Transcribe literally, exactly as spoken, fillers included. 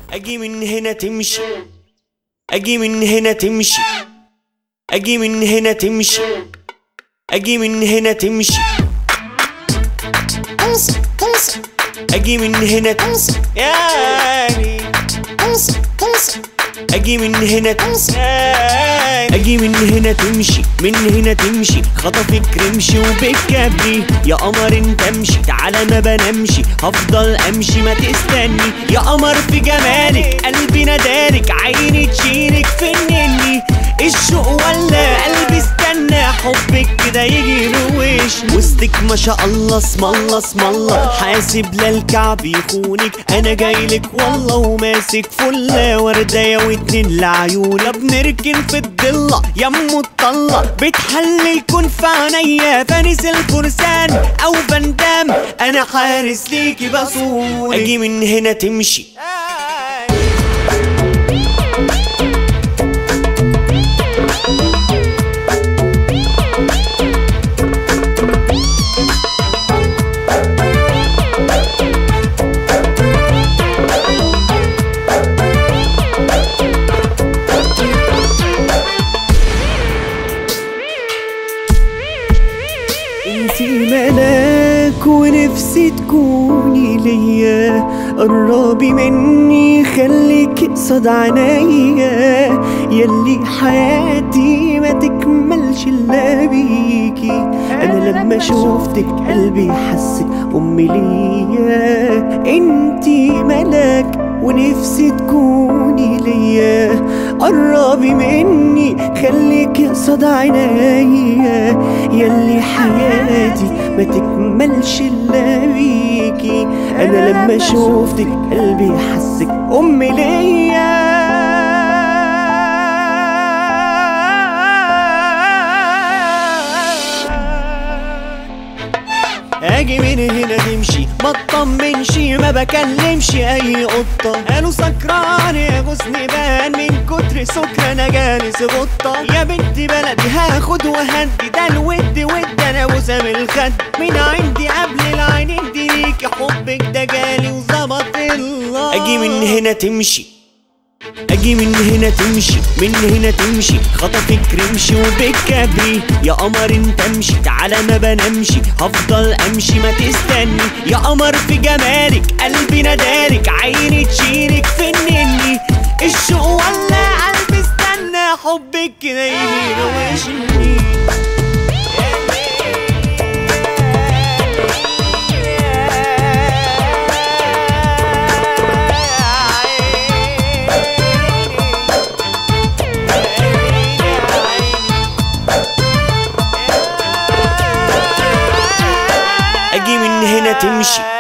اجي من هنا تمشي، اجي من هنا تمشي، اجي من هنا تمشي، اجي من هنا تمشي، امشي امشي اجي من هنا تمشي يعني، امشي امشي اجي من هنا تمشي، امشي اجي من هنا تمشي، من هنا تمشي، خطفك رمشي وبالكبري يا قمر انت امشي، تعالى ما بنمشي هفضل امشي ما تستني يا قمر في جمالك، قلبي نادالك، عيني تشيلك فنني، الشوق ولا قلبي استنى حبك كده يجي روش، وسطك ما شاء الله اسم الله اسم الله، حاسب لا الكعب يخونك، انا جايلك والله وماسك فله وردايه واتنين لعيونه، بنركن في الضله يا ام الطله، بتحلل كن في عينيا فانس الفرسان او فندام، انا حارس ليكي بصونك، اجي من هنا تمشي، انتي ملاك ونفسي تكوني ليا، قربي مني خليكي قصاد عينيا، يلي حياتي ما تكملش الا بيكي، انا لما شوفتك قلبي حسك امي ليا، انتي ملاك ونفسي تكوني ليا، قربي مني خليكي قصاد عينيا، يلي حياتي ما تكملش الا بيكي، انا لما شوفتك قلبي حسك امي ليا، اجي من هنا تمشي ما تطمنش ما بكلمش اي قطه، قالوا سكران يا غصن بان من كتر سكر انا جالس غطه، يا بنت بلدي هاخد وهدي ده الود ود انا بوسه من الخد، من عندي قبل العين دي ليكي حبك ده جالي وظبط الله، اجي من هنا تمشي، اجي من هنا تمشي، من هنا تمشي، خطفك رمشي وبالكبري يا قمر انت امشي، تعالى ما بنمشي هفضل امشي ما تستني يا قمر في جمالك، قلبي نادالك، عيني تشيلك فنني، الشوق ولا قلبي استنى حبك كده يجي روشني، اجي من هنا تمشي.